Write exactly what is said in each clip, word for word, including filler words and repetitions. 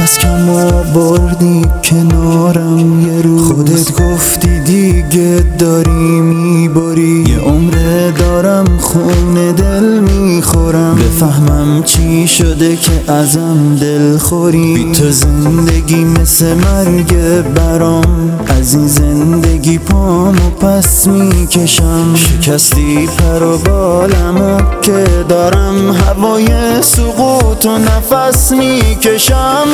از کم آوردی کنارم یه روز، خودت گفتی دیگه داری میباری. یه عمره دارم خون دل میخورم، بفهمم چی شده که ازم دل خوری. بی تو زندگی مثل مرگ برام، از این زندگی پامو پس میکشم. شکستی پر و بالمو که دارم، هوای سقوط و نفس میکشم.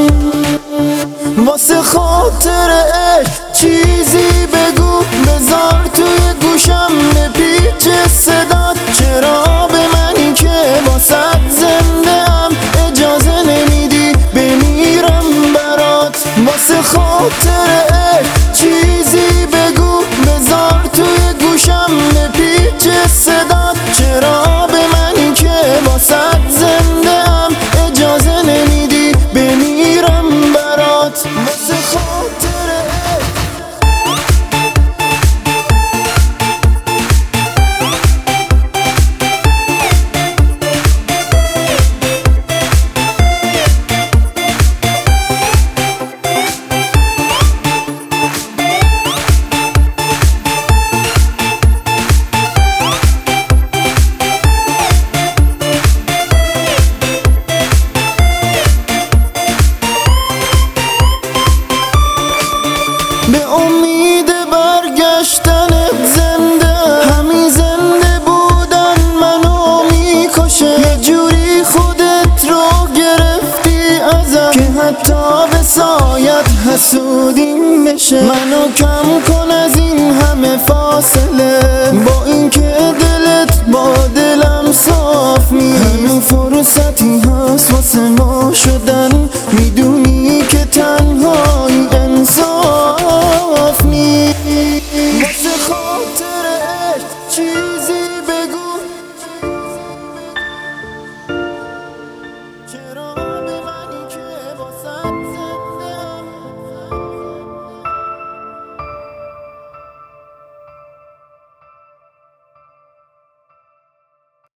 واسه خاطر عشق چیزی بگو، بذار توی گوشم بپیچه صدات. چرا به منی که واسه زنده ام اجازه نمیدی بمیرم برات؟ واسه خاطر عشق چیزی بگو، بذار توی گوشم بپیچه صدات. چرا به منی که واسه زنده ام اجازه نمیدی بمیرم برات؟ واسه خاطر به امید برگشتنت زنده، همین زنده بودن منو میکشه. یه جوری خودت رو گرفتی ازم که حتی به سایت حسودیم بشه. منو کم کن از این همه فاصله، با اینکه دلت با دلم صاف میره. همین فرصتی هست واسه ما شدن، میدونی